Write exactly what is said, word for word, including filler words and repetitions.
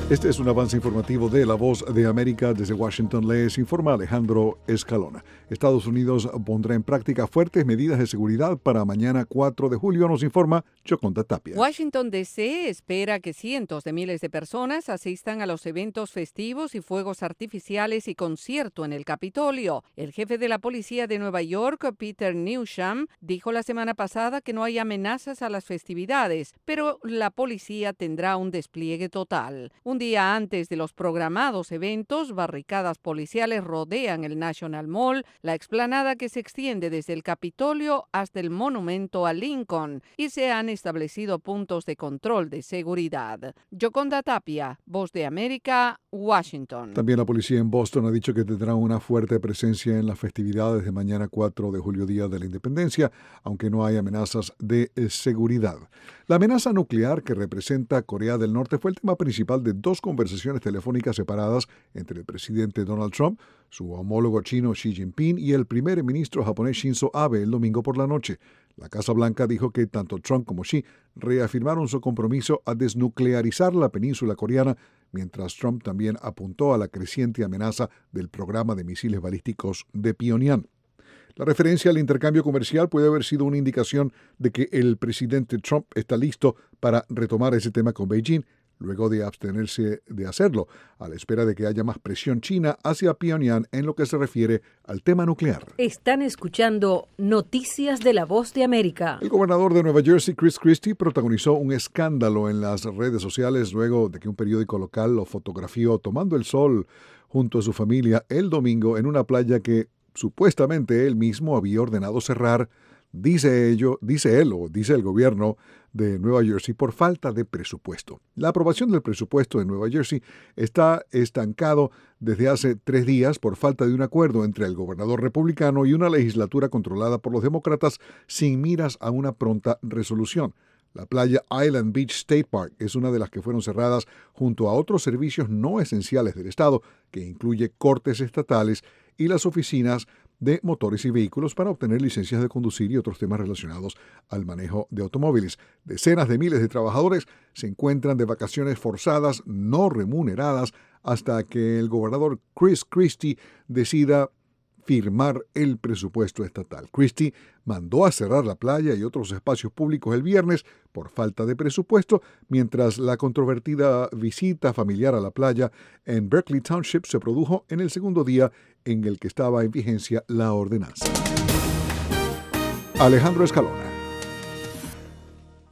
Este es un avance informativo de La Voz de América. Desde Washington les informa Alejandro Escalona. Estados Unidos pondrá en práctica fuertes medidas de seguridad para mañana cuatro de julio, nos informa Yoconda Tapia. Washington, D C espera que cientos de miles de personas asistan a los eventos festivos y fuegos artificiales y concierto en el Capitolio. El jefe de la policía de Nueva York, Peter Newsham, dijo la semana pasada que no hay amenazas a las festividades, pero la policía tendrá un despliegue total. Un día antes de los programados eventos, barricadas policiales rodean el National Mall, la explanada que se extiende desde el Capitolio hasta el monumento a Lincoln, y se han establecido puntos de control de seguridad. Yoconda Tapia, Voz de América, Washington. También la policía en Boston ha dicho que tendrá una fuerte presencia en las festividades de mañana cuatro de julio, Día de la Independencia, aunque no hay amenazas de seguridad. La amenaza nuclear que representa Corea del Norte fue el tema principal de dos conversaciones telefónicas separadas entre el presidente Donald Trump, su homólogo chino Xi Jinping y el primer ministro japonés Shinzo Abe el domingo por la noche. La Casa Blanca dijo que tanto Trump como Xi reafirmaron su compromiso a desnuclearizar la península coreana, mientras Trump también apuntó a la creciente amenaza del programa de misiles balísticos de Pyongyang. La referencia al intercambio comercial puede haber sido una indicación de que el presidente Trump está listo para retomar ese tema con Beijing, luego de abstenerse de hacerlo, a la espera de que haya más presión china hacia Pyongyang en lo que se refiere al tema nuclear. Están escuchando Noticias de la Voz de América. El gobernador de Nueva Jersey, Chris Christie, protagonizó un escándalo en las redes sociales luego de que un periódico local lo fotografió tomando el sol junto a su familia el domingo en una playa que supuestamente él mismo había ordenado cerrar, dice ello, dice él o dice el gobierno de Nueva Jersey, por falta de presupuesto. La aprobación del presupuesto de Nueva Jersey está estancado desde hace tres días por falta de un acuerdo entre el gobernador republicano y una legislatura controlada por los demócratas sin miras a una pronta resolución. La playa Island Beach State Park es una de las que fueron cerradas junto a otros servicios no esenciales del estado, que incluye cortes estatales y las oficinas de motores y vehículos para obtener licencias de conducir y otros temas relacionados al manejo de automóviles. Decenas de miles de trabajadores se encuentran de vacaciones forzadas no remuneradas hasta que el gobernador Chris Christie decida firmar el presupuesto estatal. Christie mandó a cerrar la playa y otros espacios públicos el viernes por falta de presupuesto, mientras la controvertida visita familiar a la playa en Berkeley Township se produjo en el segundo día en el que estaba en vigencia la ordenanza. Alejandro Escalona.